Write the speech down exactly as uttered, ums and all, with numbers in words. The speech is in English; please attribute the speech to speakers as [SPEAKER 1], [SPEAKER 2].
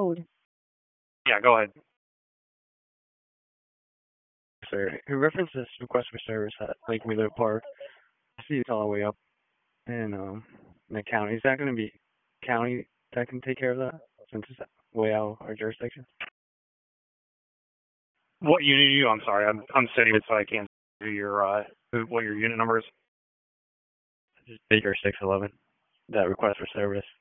[SPEAKER 1] code.
[SPEAKER 2] Yeah, go ahead.
[SPEAKER 3] Sir, in reference to this request for service at Lake Wheeler Park, I see it's all the way up in um in the county. Is that going to be county that can take care of that since it's way out of our jurisdiction?
[SPEAKER 2] What unit are you? I'm sorry, I'm I'm sitting it so I can't do your uh what your unit number is.
[SPEAKER 3] Just Baker six eleven. That request for service.